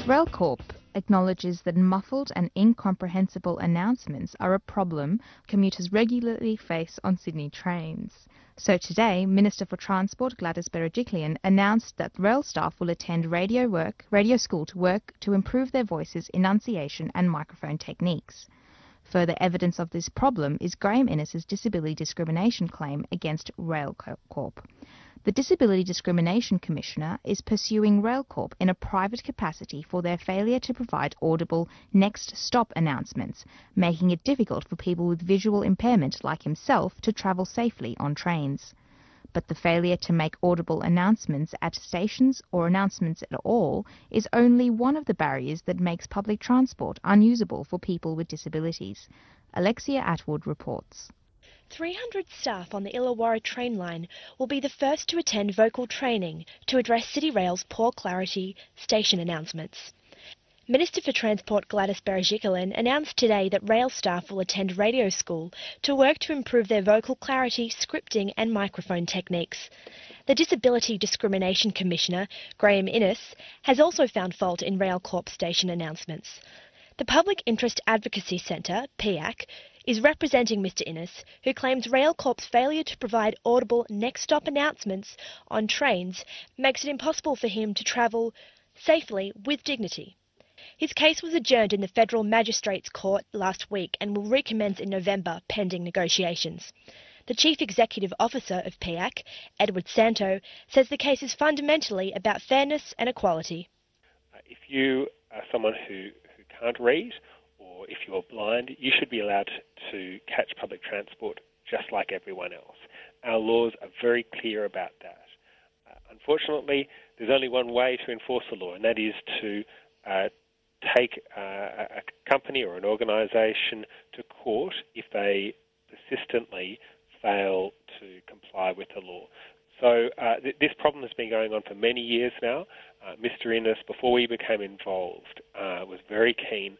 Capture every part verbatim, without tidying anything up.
RailCorp acknowledges that muffled and incomprehensible announcements are a problem commuters regularly face on Sydney trains. So today, Minister for Transport Gladys Berejiklian announced that rail staff will attend radio work, radio school to work to improve their voices' enunciation and microphone techniques. Further evidence of this problem is Graham Innes's disability discrimination claim against RailCorp. The Disability Discrimination Commissioner is pursuing RailCorp in a private capacity for their failure to provide audible next stop announcements, making it difficult for people with visual impairment like himself to travel safely on trains. But the failure to make audible announcements at stations or announcements at all is only one of the barriers that makes public transport unusable for people with disabilities. Alexia Atwood reports. three hundred staff on the Illawarra train line will be the first to attend vocal training to address City Rail's poor clarity station announcements. Minister for Transport Gladys Berejiklian announced today that rail staff will attend radio school to work to improve their vocal clarity, scripting and microphone techniques. The Disability Discrimination Commissioner, Graham Innes, has also found fault in RailCorp station announcements. The Public Interest Advocacy Centre, P A C, is representing Mr Innes, who claims RailCorp's failure to provide audible next-stop announcements on trains makes it impossible for him to travel safely with dignity. His case was adjourned in the Federal Magistrates Court last week and will recommence in November, pending negotiations. The Chief Executive Officer of P A C, Edward Santo, says the case is fundamentally about fairness and equality. If you are someone who, who can't read, or if you're blind, you should be allowed to catch public transport just like everyone else. Our laws are very clear about that. Uh, unfortunately, there's only one way to enforce the law, and that is to uh, take uh, a company or an organisation to court if they persistently fail to comply with the law. So uh, th- this problem has been going on for many years now. Uh, Mr Innes, before we became involved, uh, was very keen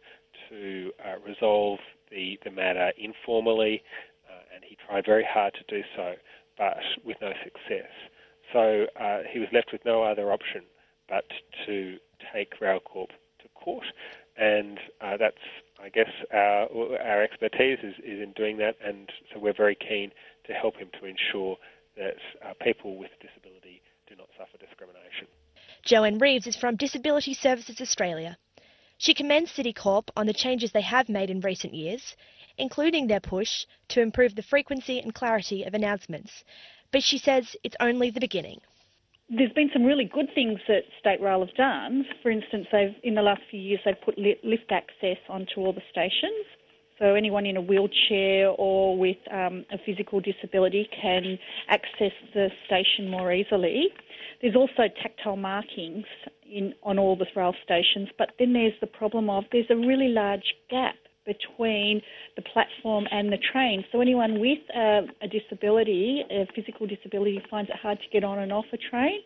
to uh, resolve the, the matter informally, uh, and he tried very hard to do so, but with no success. So uh, he was left with no other option but to take RailCorp to court, and uh, that's, I guess, our, our expertise is, is in doing that, and so we're very keen to help him to ensure that uh, people with disability do not suffer discrimination. Joanne Reeves is from Disability Services Australia. She commends Citicorp on the changes they have made in recent years, including their push to improve the frequency and clarity of announcements, but she says it's only the beginning. There's been some really good things that State Rail have done. For instance, they've in the last few years they've put lift access onto all the stations, so anyone in a wheelchair or with um, a physical disability can access the station more easily. There's also tactile markings in on all the rail stations, but then there's the problem of there's a really large gap between the platform and the train. So anyone with uh, a disability, a physical disability, finds it hard to get on and off a train.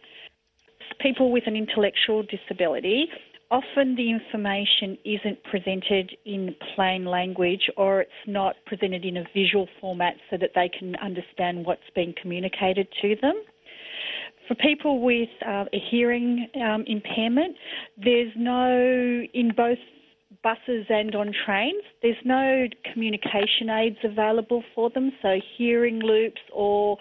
People with an intellectual disability, often the information isn't presented in plain language, or it's not presented in a visual format so that they can understand what's being communicated to them. For people with uh, a hearing um, impairment, there's no, in both buses and on trains, there's no communication aids available for them, so hearing loops or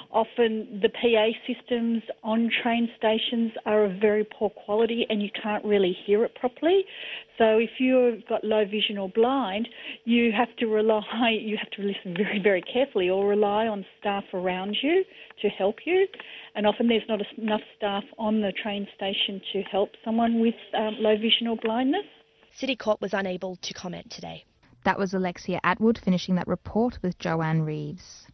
often the P A systems on train stations are of very poor quality and you can't really hear it properly. So if you've got low vision or blind, you have to rely, you have to listen very, very carefully or rely on staff around you to help you. And often there's not enough staff on the train station to help someone with um, low vision or blindness. Citicorp was unable to comment today. That was Alexia Atwood finishing that report with Joanne Reeves.